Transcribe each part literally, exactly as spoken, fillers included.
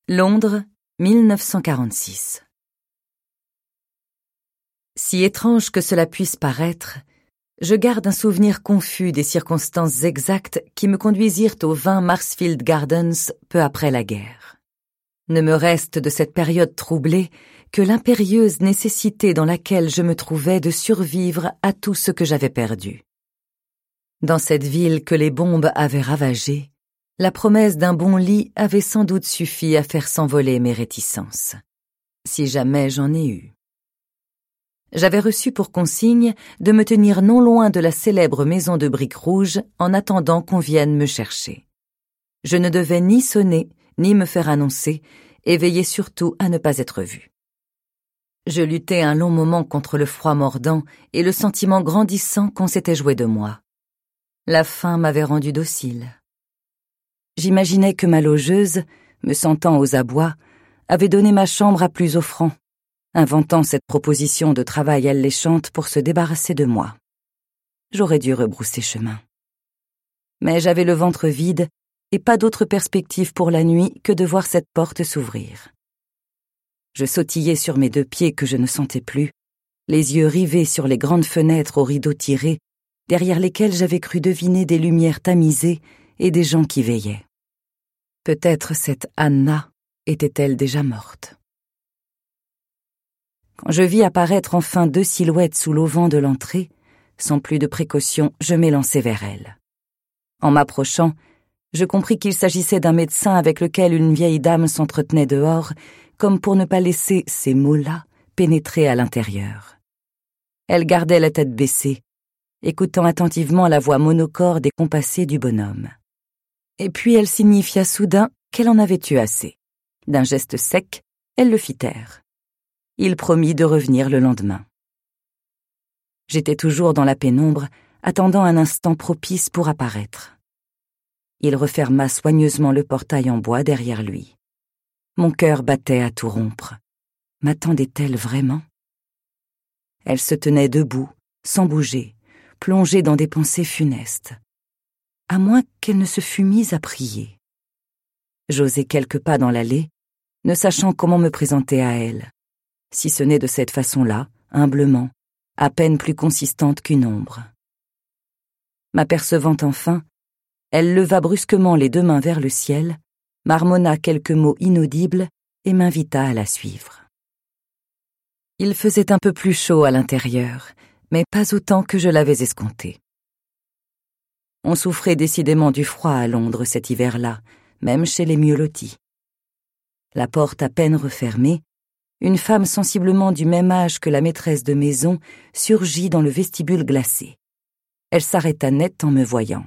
Londres, mille neuf cent quarante-six. Si étrange que cela puisse paraître, je garde un souvenir confus des circonstances exactes qui me conduisirent aux vingt Marsfield Gardens peu après la guerre. Ne me reste de cette période troublée que l'impérieuse nécessité dans laquelle je me trouvais de survivre à tout ce que j'avais perdu. Dans cette ville que les bombes avaient ravagée, la promesse d'un bon lit avait sans doute suffi à faire s'envoler mes réticences, si jamais j'en ai eu. J'avais reçu pour consigne de me tenir non loin de la célèbre maison de briques rouges en attendant qu'on vienne me chercher. Je ne devais ni sonner, ni me faire annoncer, et veiller surtout à ne pas être vue. Je luttais un long moment contre le froid mordant et le sentiment grandissant qu'on s'était joué de moi. La faim m'avait rendu docile. J'imaginais que ma logeuse, me sentant aux abois, avait donné ma chambre à plus offrant, inventant cette proposition de travail alléchante pour se débarrasser de moi. J'aurais dû rebrousser chemin. Mais j'avais le ventre vide et pas d'autre perspective pour la nuit que de voir cette porte s'ouvrir. Je sautillais sur mes deux pieds que je ne sentais plus, les yeux rivés sur les grandes fenêtres aux rideaux tirés, derrière lesquelles j'avais cru deviner des lumières tamisées et des gens qui veillaient. Peut-être cette Anna était-elle déjà morte. Quand je vis apparaître enfin deux silhouettes sous l'auvent de l'entrée, sans plus de précaution, je m'élançai vers elles. En m'approchant, je compris qu'il s'agissait d'un médecin avec lequel une vieille dame s'entretenait dehors, comme pour ne pas laisser ces mots-là pénétrer à l'intérieur. Elle gardait la tête baissée, écoutant attentivement la voix monocorde et compassée du bonhomme. Et puis elle signifia soudain qu'elle en avait eu assez. D'un geste sec, elle le fit taire. Il promit de revenir le lendemain. J'étais toujours dans la pénombre, attendant un instant propice pour apparaître. Il referma soigneusement le portail en bois derrière lui. Mon cœur battait à tout rompre. M'attendait-elle vraiment? Elle se tenait debout, sans bouger, plongée dans des pensées funestes. À moins qu'elle ne se fût mise à prier. J'osai quelques pas dans l'allée, ne sachant comment me présenter à elle, si ce n'est de cette façon-là, humblement, à peine plus consistante qu'une ombre. M'apercevant enfin, elle leva brusquement les deux mains vers le ciel, marmonna quelques mots inaudibles et m'invita à la suivre. Il faisait un peu plus chaud à l'intérieur, mais pas autant que je l'avais escompté. On souffrait décidément du froid à Londres cet hiver-là, même chez les mieux lotis. La porte à peine refermée, une femme sensiblement du même âge que la maîtresse de maison surgit dans le vestibule glacé. Elle s'arrêta net en me voyant.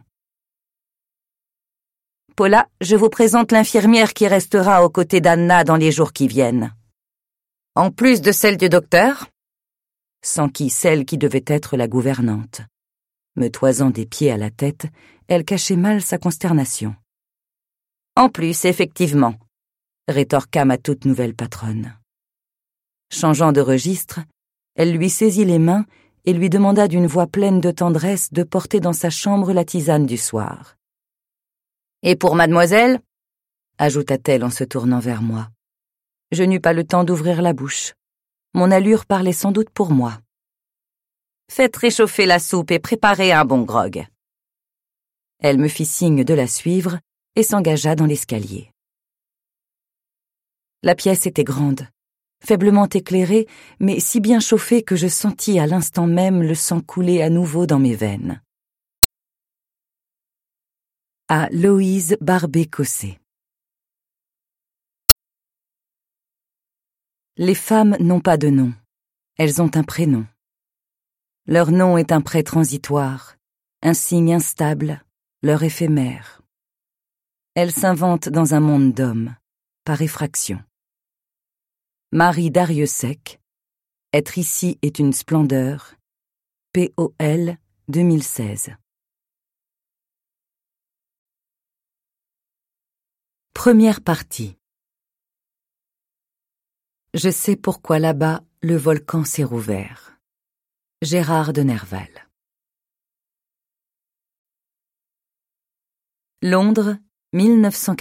« Paula, je vous présente l'infirmière qui restera aux côtés d'Anna dans les jours qui viennent. »« En plus de celle du docteur ?» S'enquit celle qui devait être la gouvernante. Me toisant des pieds à la tête, elle cachait mal sa consternation. « En plus, effectivement », rétorqua ma toute nouvelle patronne. Changeant de registre, elle lui saisit les mains et lui demanda d'une voix pleine de tendresse de porter dans sa chambre la tisane du soir. « Et pour mademoiselle ?» ajouta-t-elle en se tournant vers moi. Je n'eus pas le temps d'ouvrir la bouche. Mon allure parlait sans doute pour moi. « Faites réchauffer la soupe et préparez un bon grog. » Elle me fit signe de la suivre et s'engagea dans l'escalier. La pièce était grande, faiblement éclairée, mais si bien chauffée que je sentis à l'instant même le sang couler à nouveau dans mes veines. À Louise Barbé-Cossé. Les femmes n'ont pas de nom, elles ont un prénom. Leur nom est un prêt transitoire, un signe instable, leur éphémère. Elles s'inventent dans un monde d'hommes, par effraction. Marie Darrieussecq, être ici est une splendeur, P O L deux mille seize. Première partie. Je sais pourquoi là-bas le volcan s'est rouvert. Gérard de Nerval. Londres, mille neuf cent